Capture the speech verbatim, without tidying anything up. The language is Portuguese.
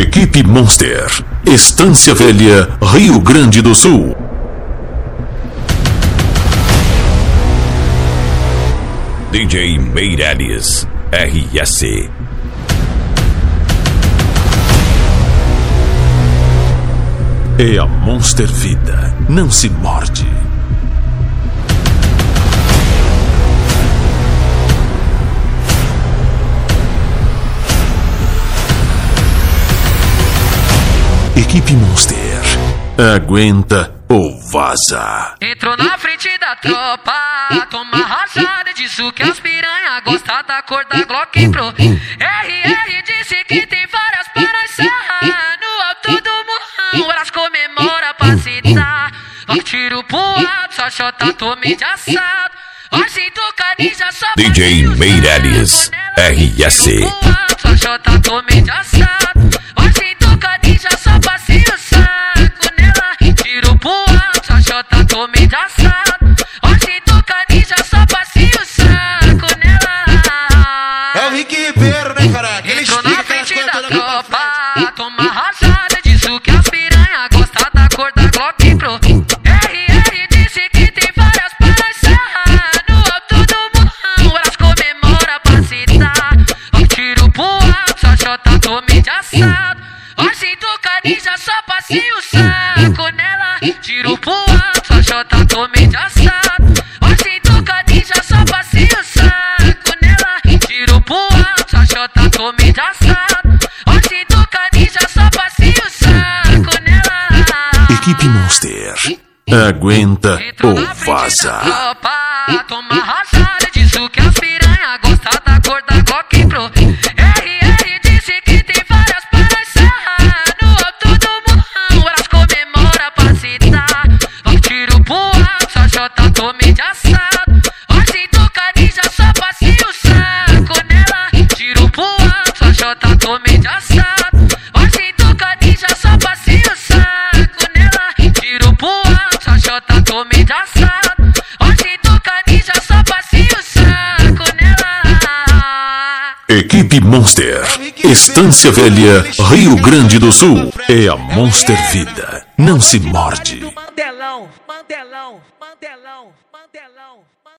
Equipe Monster, Estância Velha, Rio Grande do Sul. D J Meirelles, R S. É a Monster Vida, não se morde. Equipe Monster, aguenta ou vaza. Entrou na frente da tropa, toma rajada, disse que as piranha gosta da cor da Glock Pro. R R disse que tem várias para encerrar. No alto do morrão, elas comemoram pra se dar. Vai tiro pro alto, só chota tome de assado. Vai se tocar ninja, só D J Meirelles, R S. Só chota tome de assado. Vai se tocar ninja, só passei o saco nela. Tiro pro alto, só chota tome de assado. Vai se tocar ninja, só passei o saco nela. É o Rick Ribeiro, né, cara? Aquele entrou na frente da tropa, toma rajada, disse que as piranha gosta da cor da Glock Pro. R R disse que tem várias para encerrar. No alto do morrão, elas comemoram pra se dar. Vai tiro pro alto, só chota tome de assado. Vai se tocar ninja, só passei o saco nela. Tiro pro alto, só chota tome de assado. Vai se tocar ninja, só passei o saco nela. Tiro pro alto, só chota tome de assado. Vai se tocar ninja, só passei o saco nela. Equipe Monster, aguenta ou vaza. Tropa, toma rajada, disse que as piranha gosta da cor da Glock Pro. R R disse que tem várias para encerrar. No alto do morrão, elas comemoram pra se dar. Vai tiro pro alto, só chota tome de assado. Vai se tocar ninja, só passei o saco nela. Tiro pro alto, só chota tome de assado. Vai se tocar ninja, só passei o saco nela. Tiro pro alto, só chota tome de assado. Vai se tocar ninja, só passei o saco nela. Equipe Monster, Estância Velha, Rio Grande do Sul. É a Monster Vida, não se morde. Mandelão, Mandelão, Mandelão, Mandelão.